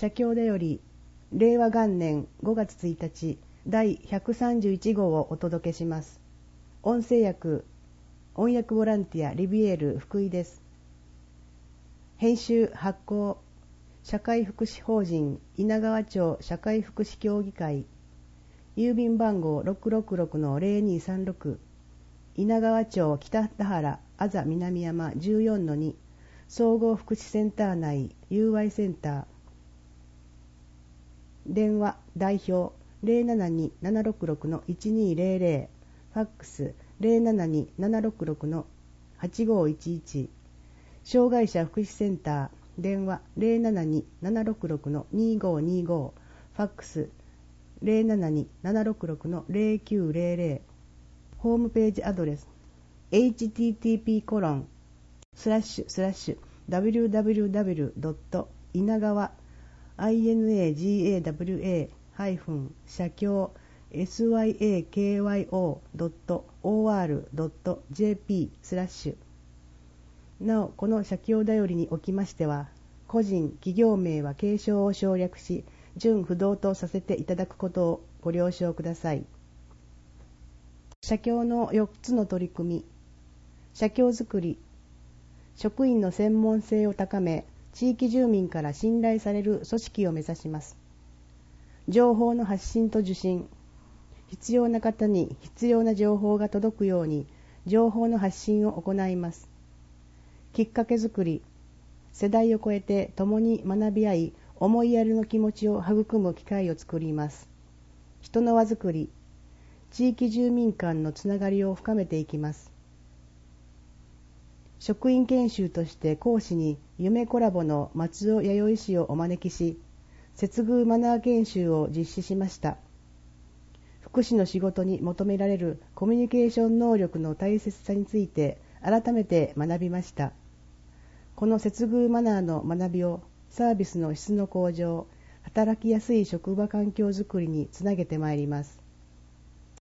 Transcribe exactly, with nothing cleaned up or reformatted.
社協でよりれいわ元年ごがつついたちだいひゃくさんじゅういち号をお届けします。音声訳音訳ボランティアリビエール福井です。編集発行社会福祉法人稲川町社会福祉協議会、郵便番号 ろくろくろくのぜろにさんろく、 稲川町北田原あざ南山 じゅうよんのに 総合福祉センター内友愛センター、電話代表 ゼロななに ななろくろくのいちにゼロゼロ、 ファックス ゼロななに ななろくろくのはちごいちいち、障害者福祉センター、電話 ゼロななに ななろくろくのにごにご、 ファックス ゼロななに ななろくろくのぜろきゅうゼロゼロ、ホームページアドレス エイチティーティーピーコロンスラッシュスラッシュダブリューダブリューダブリュードットいながわインアガワハイフン社協 エスワイエーケーワイオードットオーアールドットジェーピー スラッシュ。なお、この社協だよりにおきましては、個人企業名は継承を省略し準不動とさせていただくことをご了承ください。社協のよっつの取り組み、社協づくり、職員の専門性を高め、地域住民から信頼される組織を目指します。情報の発信と受信、必要な方に必要な情報が届くように情報の発信を行います。きっかけづくり、世代を超えて共に学び合い、思いやりの気持ちを育む機会を作ります。人の輪づくり、地域住民間のつながりを深めていきます。職員研修として講師に夢コラボの松尾弥生氏をお招きし、接遇マナー研修を実施しました。福祉の仕事に求められるコミュニケーション能力の大切さについて改めて学びました。この接遇マナーの学びをサービスの質の向上、働きやすい職場環境づくりにつなげてまいります。